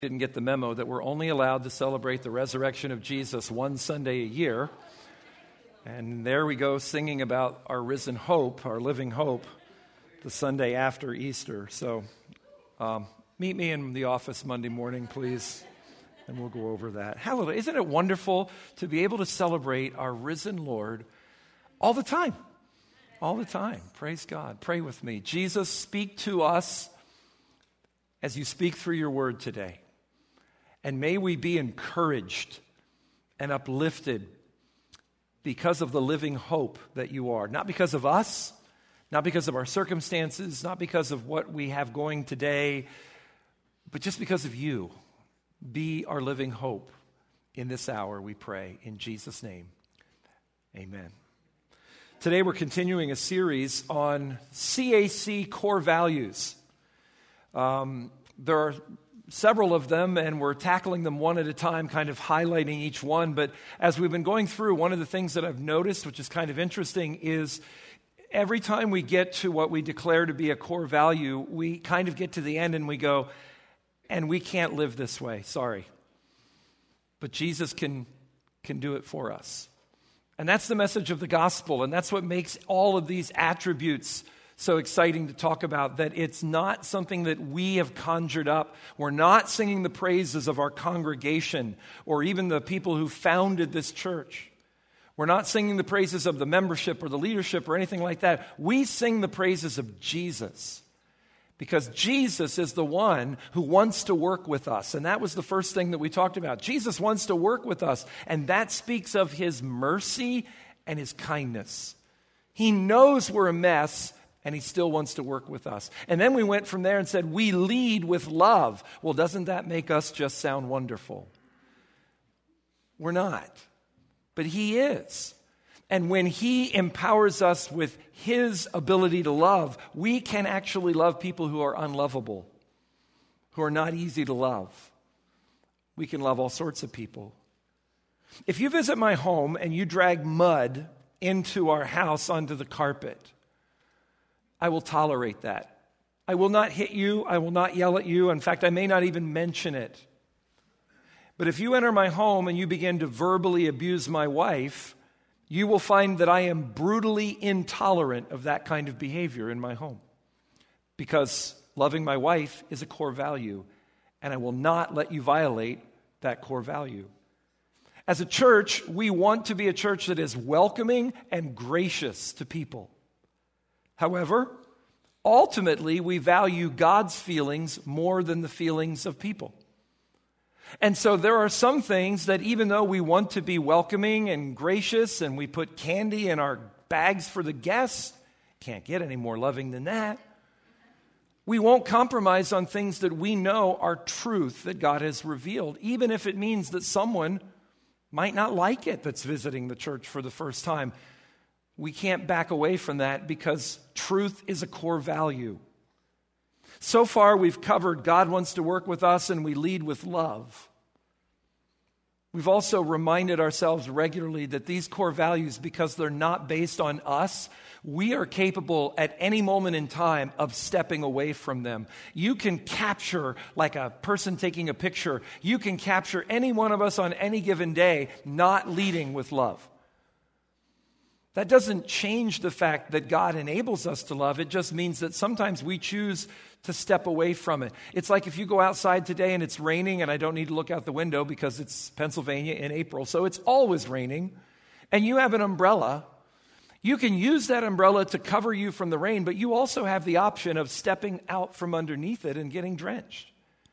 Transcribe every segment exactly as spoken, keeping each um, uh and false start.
Didn't get the memo that we're only allowed to celebrate the resurrection of Jesus one Sunday a year. And there we go singing about our risen hope, our living hope, the Sunday after Easter. So um, meet me in the office Monday morning, please, and we'll go over that. Hallelujah. Isn't it wonderful to be able to celebrate our risen Lord all the time? All the time. Praise God. Pray with me. Jesus, speak to us as you speak through your word today. And may we be encouraged and uplifted because of the living hope that you are. Not because of us, not because of our circumstances, not because of what we have going today, but just because of you. Be our living hope in this hour, we pray. In Jesus' name, amen. Today we're continuing a series on C A C core values. Um, there are several of them, and we're tackling them one at a time, kind of highlighting each one. But as we've been going through, one of the things that I've noticed, which is kind of interesting, is every time we get to what we declare to be a core value, we kind of get to the end and we go, and we can't live this way, sorry. But Jesus can, can do it for us. And that's the message of the gospel, and that's what makes all of these attributes so exciting to talk about, that it's not something that we have conjured up. We're not singing the praises of our congregation or even the people who founded this church. We're not singing the praises of the membership or the leadership or anything like that. We sing the praises of Jesus because Jesus is the one who wants to work with us. And that was the first thing that we talked about. Jesus wants to work with us, and that speaks of his mercy and his kindness. He knows we're a mess, and he still wants to work with us. And then we went from there and said, we lead with love. Well, doesn't that make us just sound wonderful? We're not. But he is. And when he empowers us with his ability to love, we can actually love people who are unlovable, who are not easy to love. We can love all sorts of people. If you visit my home and you drag mud into our house onto the carpet, I will tolerate that. I will not hit you. I will not yell at you. In fact, I may not even mention it. But if you enter my home and you begin to verbally abuse my wife, you will find that I am brutally intolerant of that kind of behavior in my home. Because loving my wife is a core value, and I will not let you violate that core value. As a church, we want to be a church that is welcoming and gracious to people. However, ultimately, we value God's feelings more than the feelings of people. And so there are some things that even though we want to be welcoming and gracious and we put candy in our bags for the guests, can't get any more loving than that, we won't compromise on things that we know are truth that God has revealed, even if it means that someone might not like it that's visiting the church for the first time. We can't back away from that because truth is a core value. So far, we've covered God wants to work with us and we lead with love. We've also reminded ourselves regularly that these core values, because they're not based on us, we are capable at any moment in time of stepping away from them. You can capture, like a person taking a picture, you can capture any one of us on any given day not leading with love. That doesn't change the fact that God enables us to love. It just means that sometimes we choose to step away from it. It's like if you go outside today and it's raining, and I don't need to look out the window because it's Pennsylvania in April, so it's always raining, and you have an umbrella. You can use that umbrella to cover you from the rain, but you also have the option of stepping out from underneath it and getting drenched.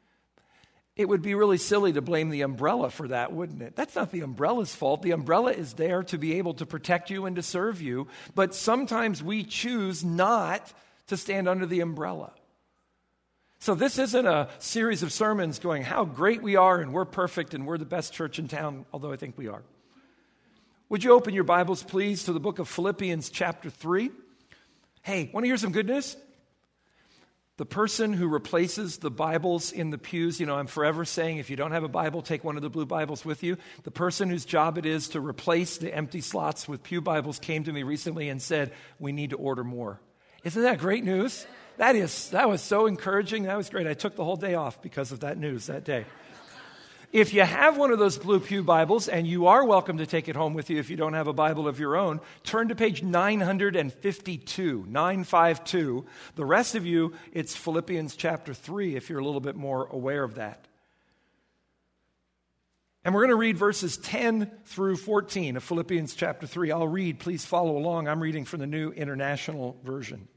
It would be really silly to blame the umbrella for that, wouldn't it? That's not the umbrella's fault. The umbrella is there to be able to protect you and to serve you. But sometimes we choose not to stand under the umbrella. So this isn't a series of sermons going, how great we are and we're perfect and we're the best church in town, although I think we are. Would you open your Bibles, please, to the book of Philippians chapter three? Hey, want to hear some good news? The person who replaces the Bibles in the pews, you know, I'm forever saying if you don't have a Bible, take one of the blue Bibles with you. The person whose job it is to replace the empty slots with pew Bibles came to me recently and said, we need to order more. Isn't that great news? That is, that was so encouraging. That was great. I took the whole day off because of that news that day. If you have one of those Blue Pew Bibles, and you are welcome to take it home with you if you don't have a Bible of your own, turn to page nine fifty-two, nine fifty-two. The rest of you, it's Philippians chapter three, if you're a little bit more aware of that. And we're going to read verses ten through fourteen of Philippians chapter three. I'll read. Please follow along. I'm reading from the New International Version.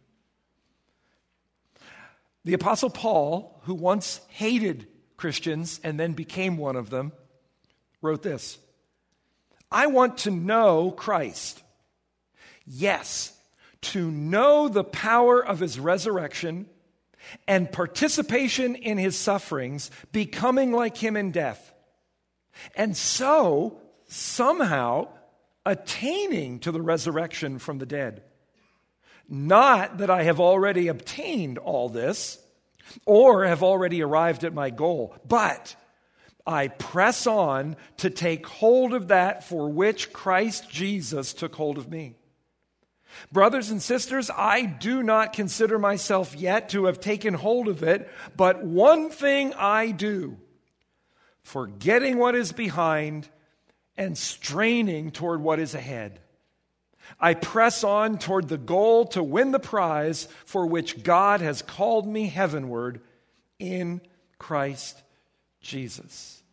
The Apostle Paul, who once hated Christians and then became one of them, wrote this: I want to know Christ. Yes, to know the power of his resurrection and participation in his sufferings, becoming like him in death, and so somehow attaining to the resurrection from the dead. Not that I have already obtained all this, or have already arrived at my goal, but I press on to take hold of that for which Christ Jesus took hold of me. Brothers and sisters, I do not consider myself yet to have taken hold of it, but one thing I do, forgetting what is behind and straining toward what is ahead. I press on toward the goal to win the prize for which God has called me heavenward in Christ Jesus.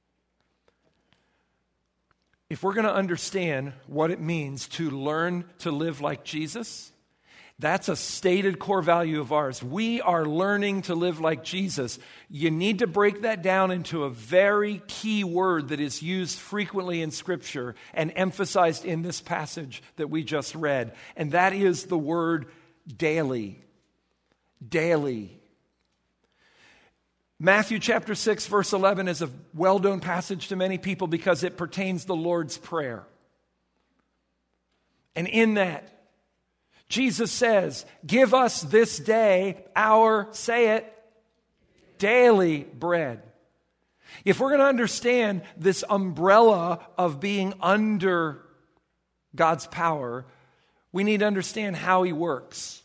If we're going to understand what it means to learn to live like Jesus, that's a stated core value of ours. We are learning to live like Jesus. You need to break that down into a very key word that is used frequently in Scripture and emphasized in this passage that we just read, and that is the word daily. Daily. Matthew chapter six, verse eleven is a well-known passage to many people because it pertains to the Lord's Prayer. And in that, Jesus says, give us this day our, say it, daily bread. If we're going to understand this umbrella of being under God's power, we need to understand how he works.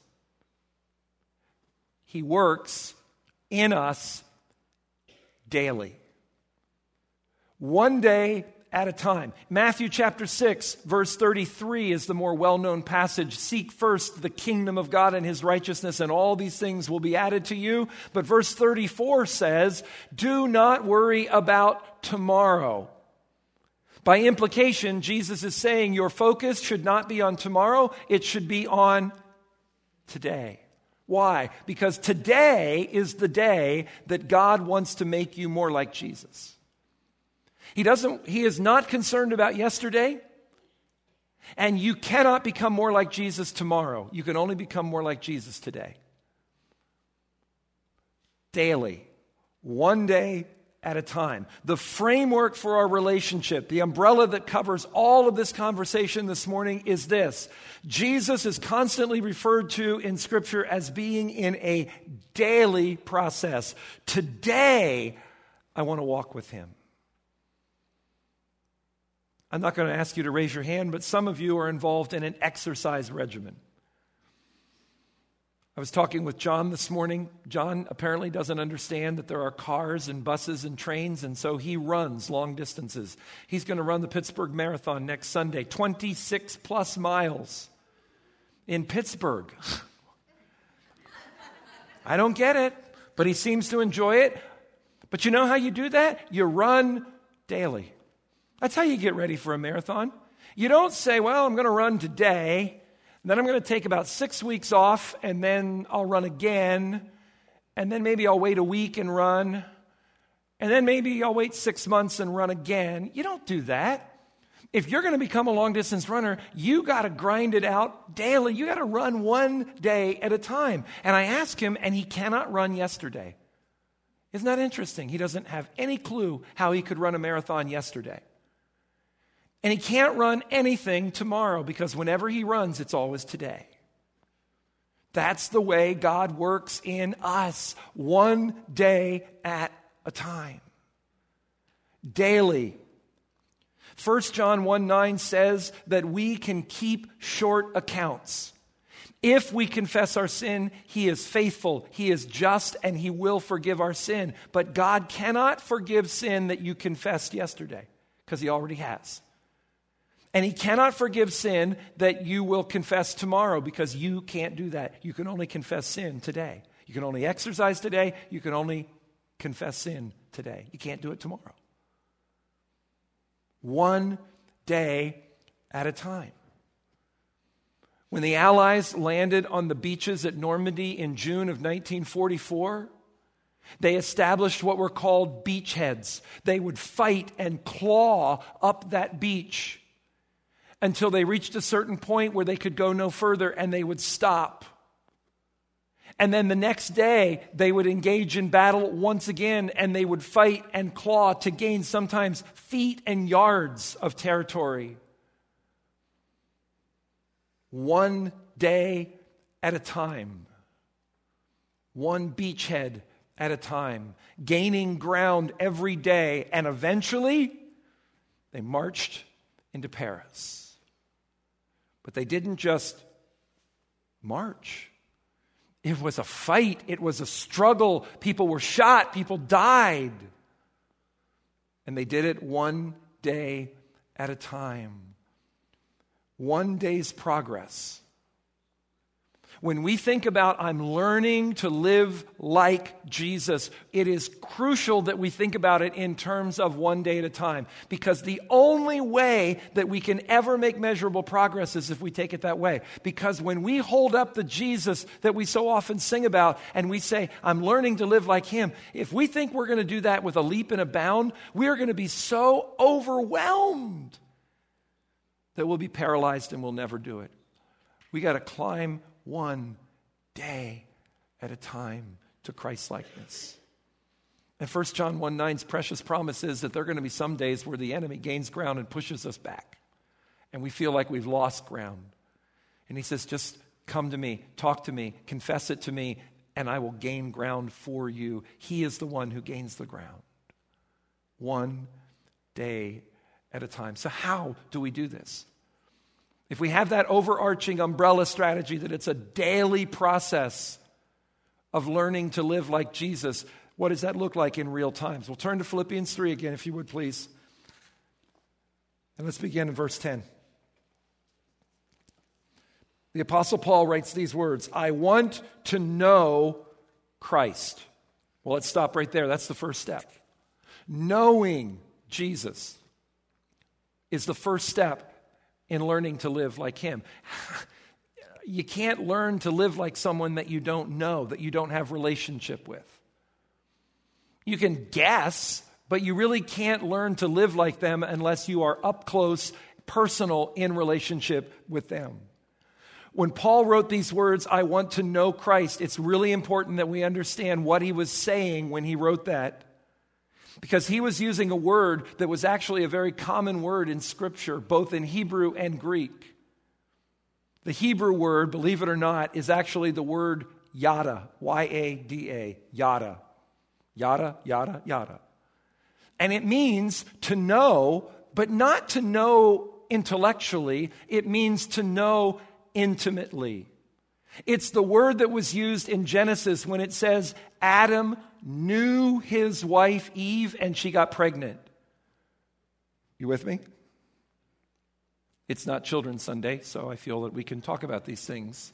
He works in us daily. One day at a time. Matthew chapter six, verse thirty-three is the more well-known passage. Seek first the kingdom of God and his righteousness, and all these things will be added to you. But verse thirty-four says, do not worry about tomorrow. By implication, Jesus is saying your focus should not be on tomorrow, it should be on today. Why? Because today is the day that God wants to make you more like Jesus. He doesn't, he is not concerned about yesterday, and you cannot become more like Jesus tomorrow. You can only become more like Jesus today. Daily, one day at a time. The framework for our relationship, the umbrella that covers all of this conversation this morning is this. Jesus is constantly referred to in Scripture as being in a daily process. Today, I want to walk with him. I'm not going to ask you to raise your hand, but some of you are involved in an exercise regimen. I was talking with John this morning. John apparently doesn't understand that there are cars and buses and trains, and so he runs long distances. He's going to run the Pittsburgh Marathon next Sunday, twenty-six plus miles in Pittsburgh. I don't get it, but he seems to enjoy it. But you know how you do that? You run daily. That's how you get ready for a marathon. You don't say, well, I'm going to run today, then I'm going to take about six weeks off, and then I'll run again, and then maybe I'll wait a week and run, and then maybe I'll wait six months and run again. You don't do that. If you're going to become a long-distance runner, you got to grind it out daily. You got to run one day at a time. And I asked him, and he cannot run yesterday. Isn't that interesting? He doesn't have any clue how he could run a marathon yesterday. And he can't run anything tomorrow because whenever he runs, it's always today. That's the way God works in us, one day at a time. Daily. First John one nine says that we can keep short accounts. If we confess our sin, he is faithful, he is just, and he will forgive our sin. But God cannot forgive sin that you confessed yesterday, because he already has. And he cannot forgive sin that you will confess tomorrow, because you can't do that. You can only confess sin today. You can only exercise today. You can only confess sin today. You can't do it tomorrow. One day at a time. When the Allies landed on the beaches at Normandy in June of nineteen forty-four, they established what were called beachheads. They would fight and claw up that beach until they reached a certain point where they could go no further, and they would stop. And then the next day, they would engage in battle once again, and they would fight and claw to gain sometimes feet and yards of territory. One day at a time. One beachhead at a time. Gaining ground every day. And eventually, they marched into Paris. But they didn't just march. It was a fight. It was a struggle. People were shot. People died. And they did it one day at a time. One day's progress. When we think about, I'm learning to live like Jesus, it is crucial that we think about it in terms of one day at a time. Because the only way that we can ever make measurable progress is if we take it that way. Because when we hold up the Jesus that we so often sing about and we say, I'm learning to live like him, if we think we're going to do that with a leap and a bound, we are going to be so overwhelmed that we'll be paralyzed and we'll never do it. We got to climb one day at a time to Christ-likeness. And First John one nine's precious promise is that there are going to be some days where the enemy gains ground and pushes us back. And we feel like we've lost ground. And he says, just come to me, talk to me, confess it to me, and I will gain ground for you. He is the one who gains the ground. One day at a time. So how do we do this? If we have that overarching umbrella strategy that it's a daily process of learning to live like Jesus, what does that look like in real times? We'll turn to Philippians three again, if you would please. And let's begin in verse ten. The Apostle Paul writes these words, I want to know Christ. Well, let's stop right there. That's the first step. Knowing Jesus is the first step in learning to live like him. You can't learn to live like someone that you don't know, that you don't have relationship with. You can guess, but you really can't learn to live like them unless you are up close, personal, in relationship with them. When Paul wrote these words, I want to know Christ, it's really important that we understand what he was saying when he wrote that. Because he was using a word that was actually a very common word in Scripture, both in Hebrew and Greek. The Hebrew word, believe it or not, is actually the word yada, Y A D A, yada. Yada, yada, yada. And it means to know, but not to know intellectually. It means to know intimately. It's the word that was used in Genesis when it says Adam knew his wife Eve and she got pregnant. You with me? It's not Children's Sunday, so I feel that we can talk about these things.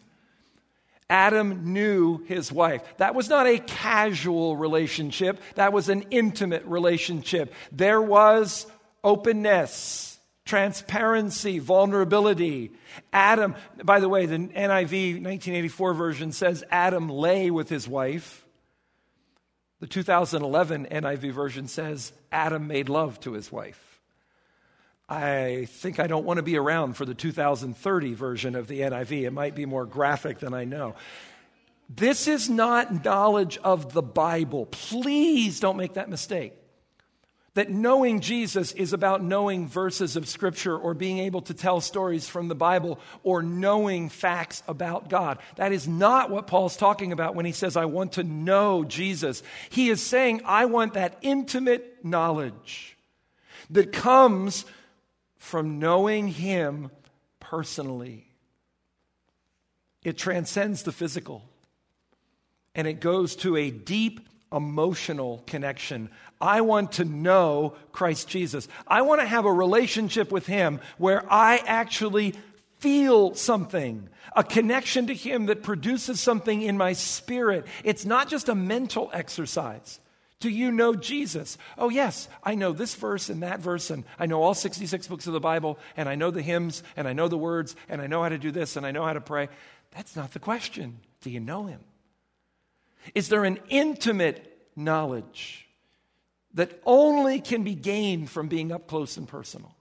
Adam knew his wife. That was not a casual relationship. That was an intimate relationship. There was openness, transparency, vulnerability. Adam, by the way, the N I V nineteen eighty-four version says Adam lay with his wife. The two thousand eleven N I V version says Adam made love to his wife. I think I don't want to be around for the two thousand thirty version of the N I V. It might be more graphic than I know. This is not knowledge of the Bible. Please don't make that mistake. That knowing Jesus is about knowing verses of Scripture or being able to tell stories from the Bible or knowing facts about God. That is not what Paul's talking about when he says, I want to know Jesus. He is saying, I want that intimate knowledge that comes from knowing him personally. It transcends the physical, and it goes to a deep emotional connection. I want to know Christ Jesus. I want to have a relationship with him where I actually feel something, a connection to him that produces something in my spirit. It's not just a mental exercise. Do you know Jesus? Oh, yes, I know this verse and that verse, and I know all sixty-six books of the Bible, and I know the hymns, and I know the words, and I know how to do this, and I know how to pray. That's not the question. Do you know him? Is there an intimate knowledge that only can be gained from being up close and personal?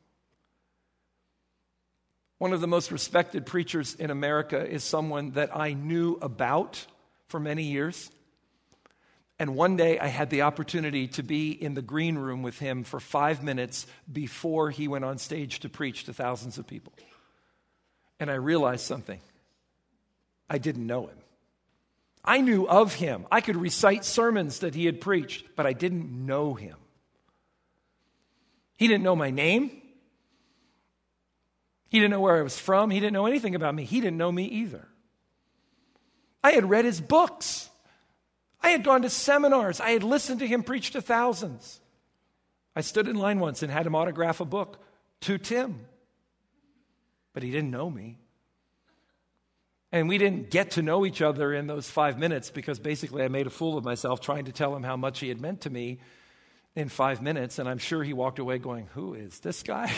One of the most respected preachers in America is someone that I knew about for many years. And one day I had the opportunity to be in the green room with him for five minutes before he went on stage to preach to thousands of people. And I realized something. I didn't know him. I knew of him. I could recite sermons that he had preached, but I didn't know him. He didn't know my name. He didn't know where I was from. He didn't know anything about me. He didn't know me either. I had read his books. I had gone to seminars. I had listened to him preach to thousands. I stood in line once and had him autograph a book to Tim. But he didn't know me. And we didn't get to know each other in those five minutes because basically I made a fool of myself trying to tell him how much he had meant to me in five minutes. And I'm sure he walked away going, who is this guy?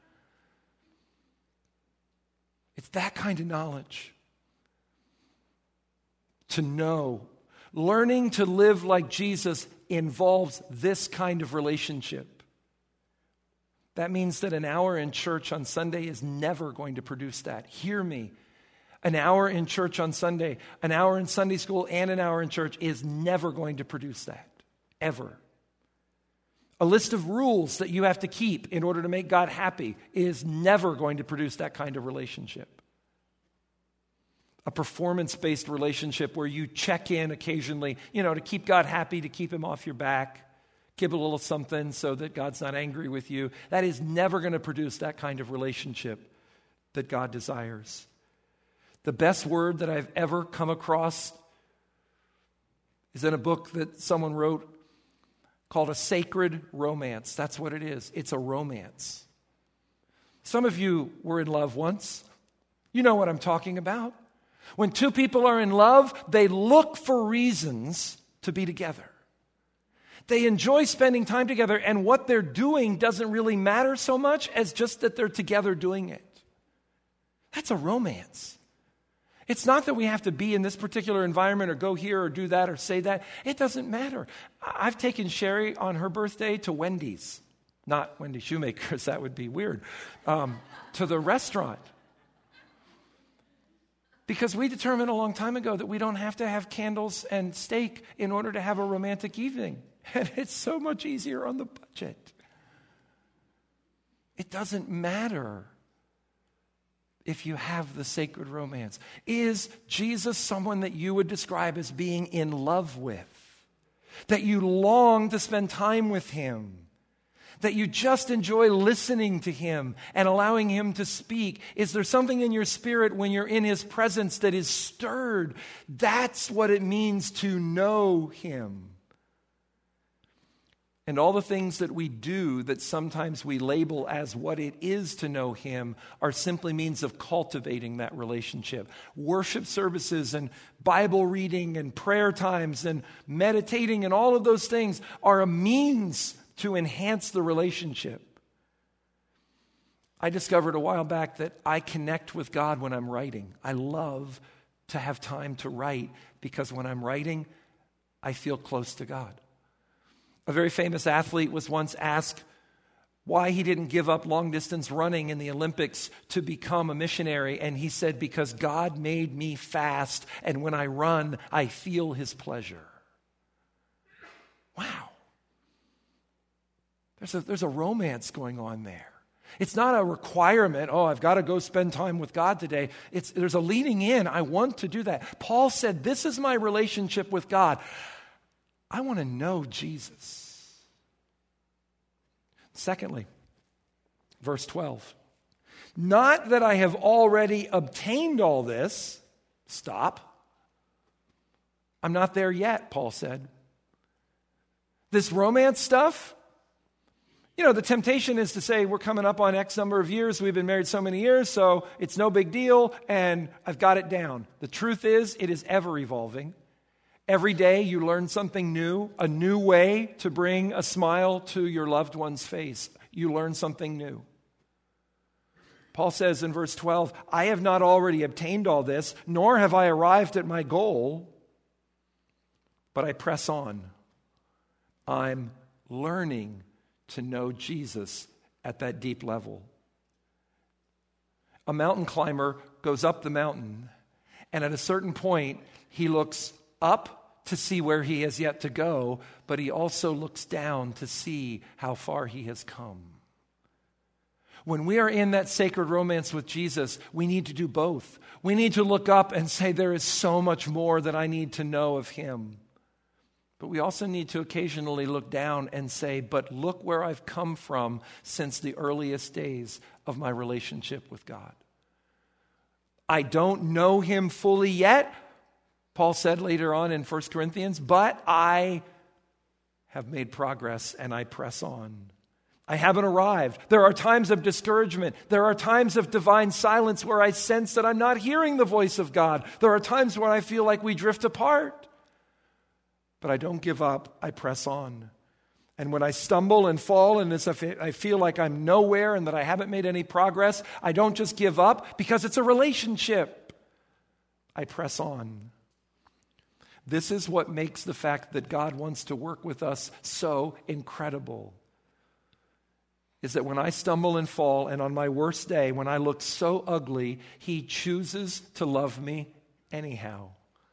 It's that kind of knowledge. To know. Learning to live like Jesus involves this kind of relationship. That means that an hour in church on Sunday is never going to produce that. Hear me. An hour in church on Sunday, an hour in Sunday school, and an hour in church is never going to produce that. Ever. A list of rules that you have to keep in order to make God happy is never going to produce that kind of relationship. A performance-based relationship where you check in occasionally, you know, to keep God happy, to keep him off your back, give a little something so that God's not angry with you. That is never going to produce that kind of relationship that God desires. The best word that I've ever come across is in a book that someone wrote called A Sacred Romance. That's what it is. It's a romance. Some of you were in love once. You know what I'm talking about. When two people are in love, they look for reasons to be together. They enjoy spending time together, and what they're doing doesn't really matter so much as just that they're together doing it. That's a romance. It's not that we have to be in this particular environment or go here or do that or say that. It doesn't matter. I've taken Sherry on her birthday to Wendy's. Not Wendy Shoemaker's, that would be weird. Um, to the restaurant. Because we determined a long time ago that we don't have to have candles and steak in order to have a romantic evening. And it's so much easier on the budget. It doesn't matter if you have the sacred romance. Is Jesus someone that you would describe as being in love with? That you long to spend time with him? That you just enjoy listening to him and allowing him to speak? Is there something in your spirit when you're in his presence that is stirred? That's what it means to know him. And all the things that we do that sometimes we label as what it is to know him are simply means of cultivating that relationship. Worship services and Bible reading and prayer times and meditating and all of those things are a means to enhance the relationship. I discovered a while back that I connect with God when I'm writing. I love to have time to write because when I'm writing, I feel close to God. A very famous athlete was once asked why he didn't give up long-distance running in the Olympics to become a missionary, and he said, because God made me fast, and when I run, I feel his pleasure. Wow. There's a, there's a romance going on there. It's not a requirement, oh, I've got to go spend time with God today. It's, there's a leading in. I want to do that. Paul said, this is my relationship with God. I want to know Jesus. Secondly, verse twelve. Not that I have already obtained all this. Stop. I'm not there yet, Paul said. This romance stuff, you know, the temptation is to say we're coming up on X number of years. We've been married so many years, so it's no big deal, and I've got it down. The truth is, it is ever evolving. Every day you learn something new, a new way to bring a smile to your loved one's face. You learn something new. Paul says in verse twelve, I have not already obtained all this, nor have I arrived at my goal, but I press on. I'm learning to know Jesus at that deep level. A mountain climber goes up the mountain, and at a certain point, he looks up to see where he has yet to go, but he also looks down to see how far he has come. When we are in that sacred romance with Jesus, we need to do both. We need to look up and say, there is so much more that I need to know of him. But we also need to occasionally look down and say, but look where I've come from since the earliest days of my relationship with God. I don't know him fully yet, Paul said later on in First Corinthians, but I have made progress and I press on. I haven't arrived. There are times of discouragement. There are times of divine silence where I sense that I'm not hearing the voice of God. There are times where I feel like we drift apart. But I don't give up. I press on. And when I stumble and fall and as if I feel like I'm nowhere and that I haven't made any progress, I don't just give up because it's a relationship. I press on. This is what makes the fact that God wants to work with us so incredible. Is that when I stumble and fall, and on my worst day, when I look so ugly, he chooses to love me anyhow.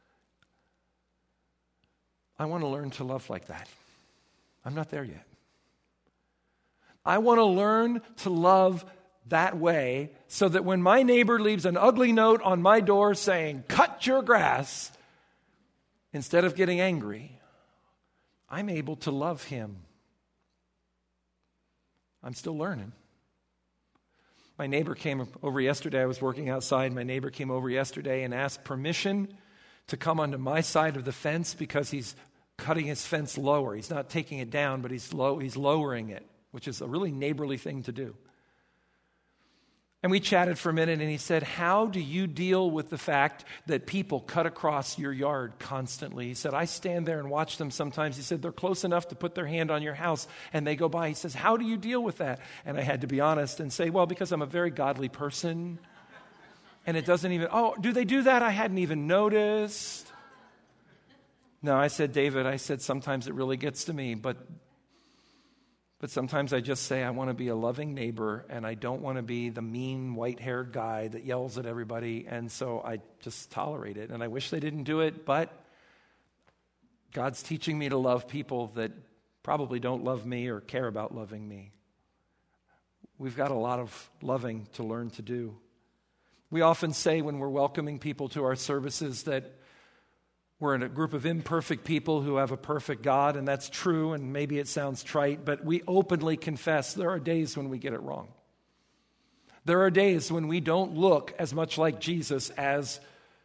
I want to learn to love like that. I'm not there yet. I want to learn to love that way so that when my neighbor leaves an ugly note on my door saying, cut your grass, instead of getting angry, I'm able to love him. I'm still learning. My neighbor came over yesterday. I was working outside. My neighbor came over yesterday and asked permission to come onto my side of the fence because he's cutting his fence lower. He's not taking it down, but he's low, he's lowering it, which is a really neighborly thing to do. And we chatted for a minute, and he said, how do you deal with the fact that people cut across your yard constantly? He said, I stand there and watch them sometimes. He said, they're close enough to put their hand on your house, and they go by. He says, how do you deal with that? And I had to be honest and say, well, because I'm a very godly person, and it doesn't even, oh, do they do that? I hadn't even noticed. No, I said, David, I said, sometimes it really gets to me, but But sometimes I just say I want to be a loving neighbor and I don't want to be the mean white-haired guy that yells at everybody, and so I just tolerate it. And I wish they didn't do it, but God's teaching me to love people that probably don't love me or care about loving me. We've got a lot of loving to learn to do. We often say when we're welcoming people to our services that we're in a group of imperfect people who have a perfect God, and that's true, and maybe it sounds trite, but we openly confess there are days when we get it wrong. There are days when we don't look as much like Jesus as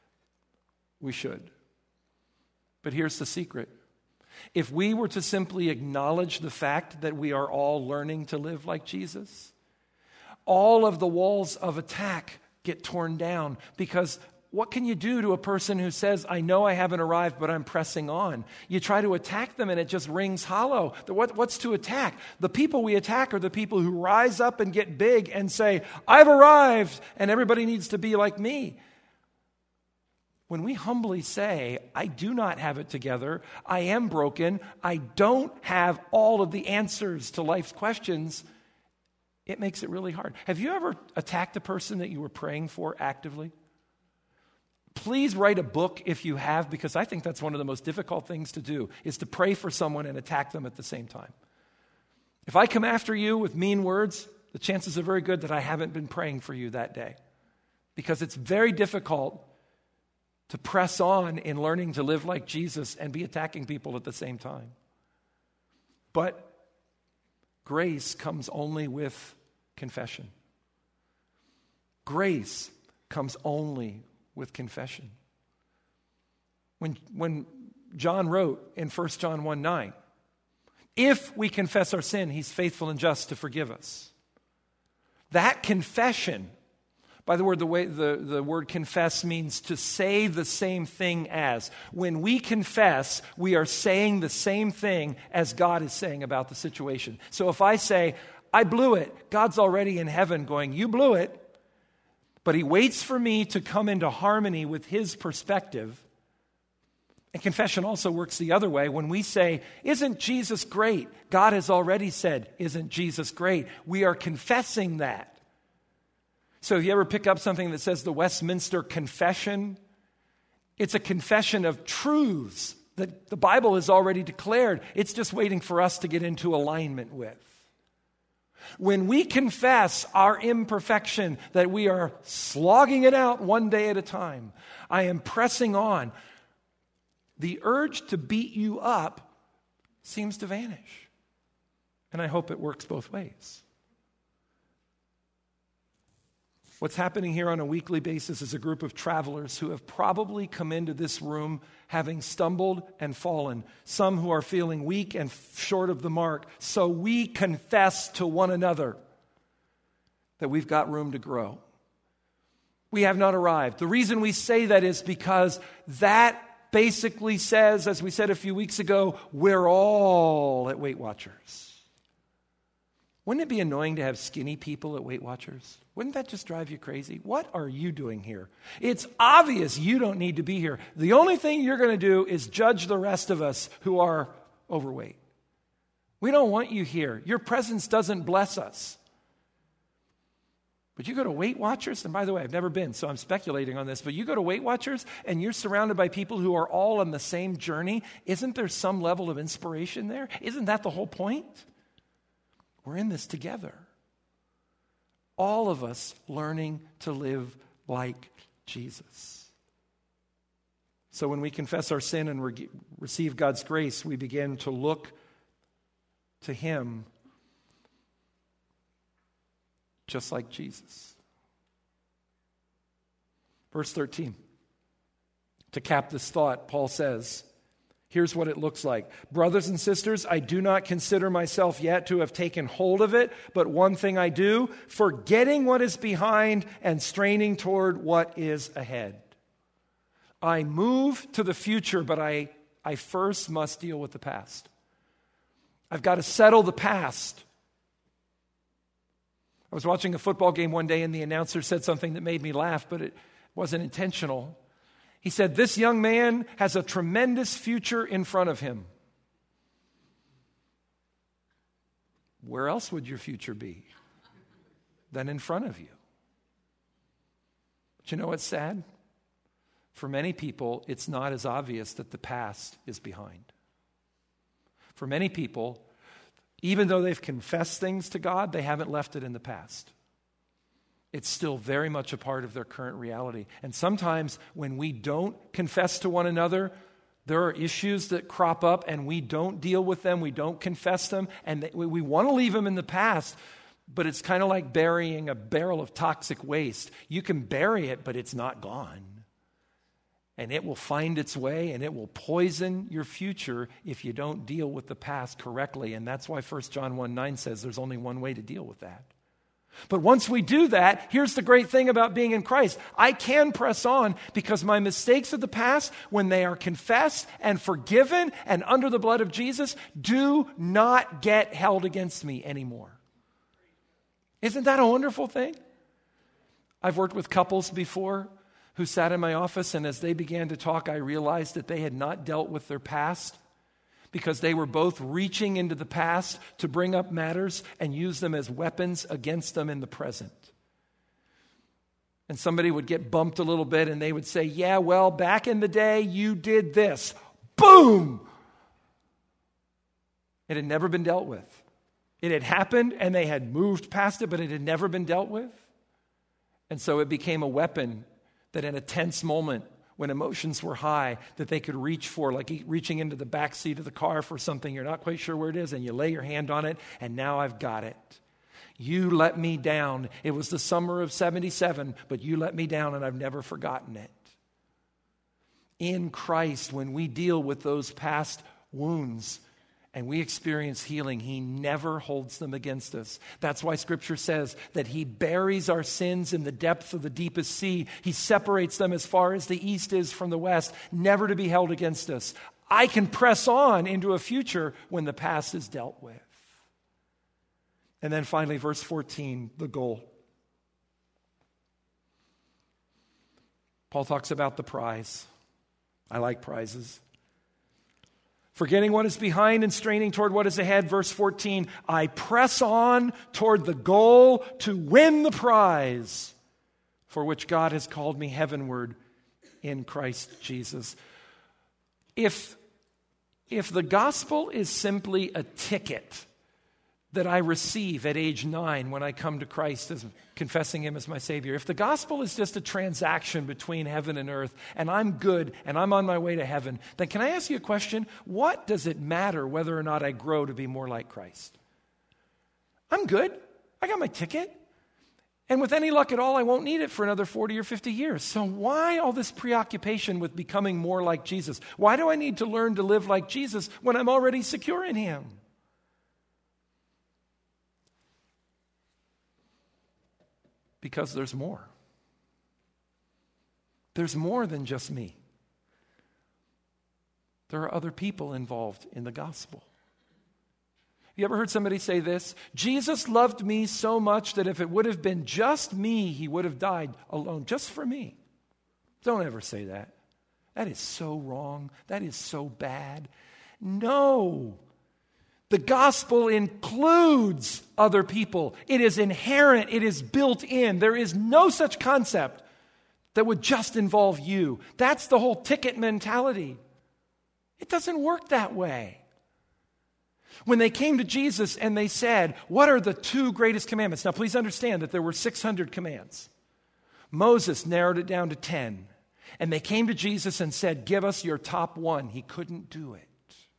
we should. But here's the secret. If we were to simply acknowledge the fact that we are all learning to live like Jesus, all of the walls of attack get torn down, because what can you do to a person who says, I know I haven't arrived, but I'm pressing on? You try to attack them and it just rings hollow. What, what's to attack? The people we attack are the people who rise up and get big and say, I've arrived and everybody needs to be like me. When we humbly say, I do not have it together, I am broken, I don't have all of the answers to life's questions, it makes it really hard. Have you ever attacked a person that you were praying for actively? Please write a book if you have, because I think that's one of the most difficult things to do, is to pray for someone and attack them at the same time. If I come after you with mean words, the chances are very good that I haven't been praying for you that day, because it's very difficult to press on in learning to live like Jesus and be attacking people at the same time. But grace comes only with confession. Grace comes only with confession. When, when John wrote in First John one nine, if we confess our sin, he's faithful and just to forgive us. That confession, by the word, the way the, the word confess means to say the same thing as. When we confess, we are saying the same thing as God is saying about the situation. So if I say, I blew it, God's already in heaven going, you blew it, but he waits for me to come into harmony with his perspective. And confession also works the other way. When we say, isn't Jesus great? God has already said, isn't Jesus great? We are confessing that. So if you ever pick up something that says the Westminster Confession, it's a confession of truths that the Bible has already declared. It's just waiting for us to get into alignment with. When we confess our imperfection, that we are slogging it out one day at a time, I am pressing on, the urge to beat you up seems to vanish. And I hope it works both ways. What's happening here on a weekly basis is a group of travelers who have probably come into this room having stumbled and fallen, some who are feeling weak and short of the mark. So we confess to one another that we've got room to grow. We have not arrived. The reason we say that is because that basically says, as we said a few weeks ago, we're all at Weight Watchers. Wouldn't it be annoying to have skinny people at Weight Watchers? Wouldn't that just drive you crazy? What are you doing here? It's obvious you don't need to be here. The only thing you're going to do is judge the rest of us who are overweight. We don't want you here. Your presence doesn't bless us. But you go to Weight Watchers, and by the way, I've never been, so I'm speculating on this, but you go to Weight Watchers and you're surrounded by people who are all on the same journey. Isn't there some level of inspiration there? Isn't that the whole point? We're in this together. All of us learning to live like Jesus. So when we confess our sin and re- receive God's grace, we begin to look to him just like Jesus. Verse thirteen. To cap this thought, Paul says, here's what it looks like. Brothers and sisters, I do not consider myself yet to have taken hold of it, but one thing I do, forgetting what is behind and straining toward what is ahead. I move to the future, but I, I first must deal with the past. I've got to settle the past. I was watching a football game one day and the announcer said something that made me laugh, but it wasn't intentional. He said, this young man has a tremendous future in front of him. Where else would your future be than in front of you? But you know what's sad? For many people, it's not as obvious that the past is behind. For many people, even though they've confessed things to God, they haven't left it in the past. It's still very much a part of their current reality. And sometimes when we don't confess to one another, there are issues that crop up and we don't deal with them, we don't confess them, and we, we want to leave them in the past, but it's kind of like burying a barrel of toxic waste. You can bury it, but it's not gone. And it will find its way and it will poison your future if you don't deal with the past correctly. And that's why First John one nine says there's only one way to deal with that. But once we do that, here's the great thing about being in Christ. I can press on because my mistakes of the past, when they are confessed and forgiven and under the blood of Jesus, do not get held against me anymore. Isn't that a wonderful thing? I've worked with couples before who sat in my office, and as they began to talk, I realized that they had not dealt with their past because they were both reaching into the past to bring up matters and use them as weapons against them in the present. And somebody would get bumped a little bit and they would say, yeah, well, back in the day, you did this. Boom! It had never been dealt with. It had happened and they had moved past it, but it had never been dealt with. And so it became a weapon that in a tense moment, when emotions were high, that they could reach for, like reaching into the back seat of the car for something you're not quite sure where it is, and you lay your hand on it, and now I've got it. You let me down. It was the summer of seventy-seven, but you let me down, and I've never forgotten it. in Christ, when we deal with those past wounds and we experience healing, he never holds them against us. That's why Scripture says that he buries our sins in the depth of the deepest sea. He separates them as far as the east is from the west, never to be held against us. I can press on into a future when the past is dealt with. And then finally, verse fourteen, the goal. Paul talks about the prize. I like prizes. Forgetting what is behind and straining toward what is ahead, verse fourteen, I press on toward the goal to win the prize for which God has called me heavenward in Christ Jesus. If, if the gospel is simply a ticket that I receive at age nine when I come to Christ as confessing him as my Savior, if the gospel is just a transaction between heaven and earth and I'm good and I'm on my way to heaven, then can I ask you a question? What does it matter whether or not I grow to be more like Christ? I'm good. I got my ticket. And with any luck at all, I won't need it for another forty or fifty years. So why all this preoccupation with becoming more like Jesus? Why do I need to learn to live like Jesus when I'm already secure in him? Because there's more. There's more than just me. There are other people involved in the gospel. You ever heard somebody say this? Jesus loved me so much that if it would have been just me, he would have died alone, just for me. Don't ever say that. That is so wrong. That is so bad. No. The gospel includes other people. It is inherent. It is built in. There is no such concept that would just involve you. That's the whole ticket mentality. It doesn't work that way. When they came to Jesus and they said, what are the two greatest commandments? Now, please understand that there were six hundred commands. Moses narrowed it down to ten. And they came to Jesus and said, give us your top one. He couldn't do it.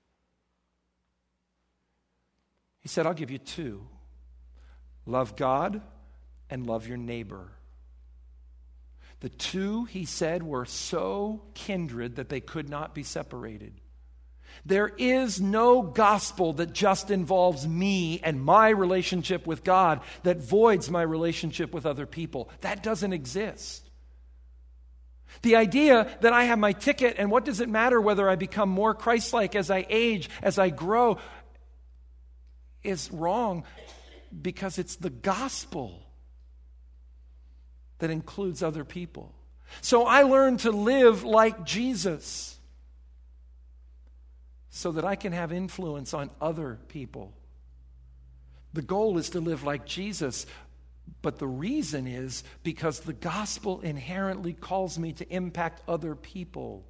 He said, I'll give you two. Love God and love your neighbor. The two, he said, were so kindred that they could not be separated. There is no gospel that just involves me and my relationship with God that voids my relationship with other people. That doesn't exist. The idea that I have my ticket and what does it matter whether I become more Christ-like as I age, as I grow, is wrong because it's the gospel that includes other people. So I learned to live like Jesus so that I can have influence on other people. The goal is to live like Jesus, but the reason is because the gospel inherently calls me to impact other people.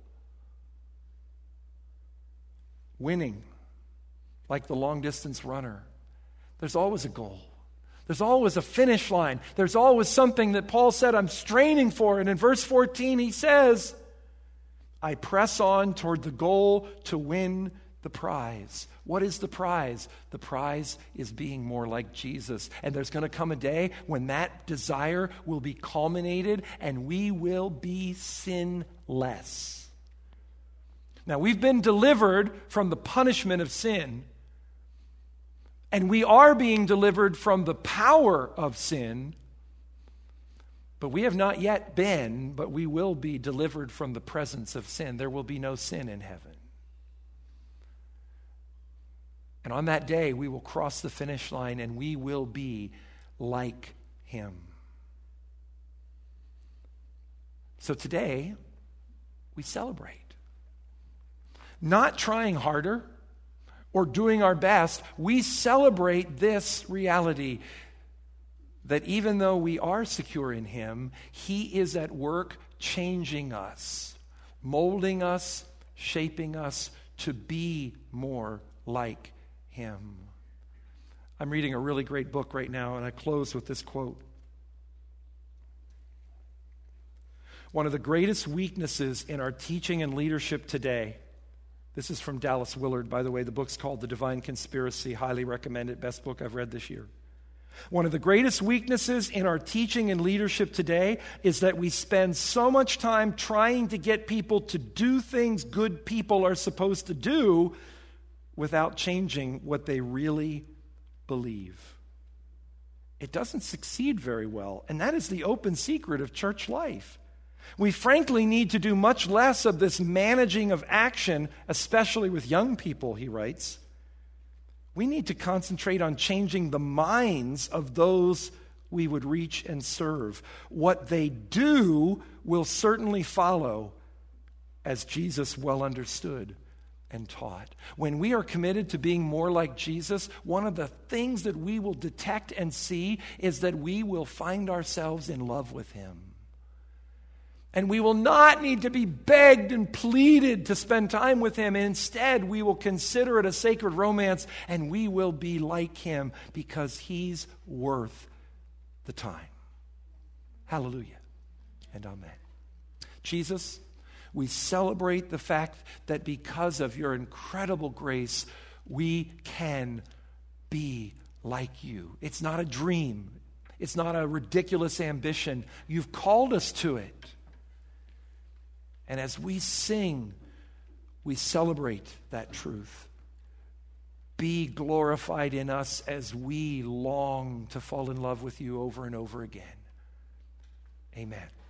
Winning, like the long-distance runner, there's always a goal. There's always a finish line. There's always something that Paul said I'm straining for. And in verse fourteen, he says, I press on toward the goal to win the prize. What is the prize? The prize is being more like Jesus. And there's going to come a day when that desire will be culminated and we will be sinless. Now, we've been delivered from the punishment of sin. And we are being delivered from the power of sin. But we have not yet been, but we will be delivered from the presence of sin. There will be no sin in heaven. And on that day, we will cross the finish line and we will be like him. So today, we celebrate. Not trying harder or doing our best, we celebrate this reality that even though we are secure in him, he is at work changing us, molding us, shaping us to be more like him. I'm reading a really great book right now, and I close with this quote. One of the greatest weaknesses in our teaching and leadership today, this is from Dallas Willard, by the way, the book's called The Divine Conspiracy, highly recommend it, best book I've read this year. One of the greatest weaknesses in our teaching and leadership today is that we spend so much time trying to get people to do things good people are supposed to do without changing what they really believe. It doesn't succeed very well, and that is the open secret of church life. We frankly need to do much less of this managing of action, especially with young people, he writes. We need to concentrate on changing the minds of those we would reach and serve. What they do will certainly follow, as Jesus well understood and taught. When we are committed to being more like Jesus, one of the things that we will detect and see is that we will find ourselves in love with him. And we will not need to be begged and pleaded to spend time with him. Instead, we will consider it a sacred romance, and we will be like him because he's worth the time. Hallelujah and amen. Jesus, we celebrate the fact that because of your incredible grace, we can be like you. It's not a dream. It's not a ridiculous ambition. You've called us to it. And as we sing, we celebrate that truth. Be glorified in us as we long to fall in love with you over and over again. Amen.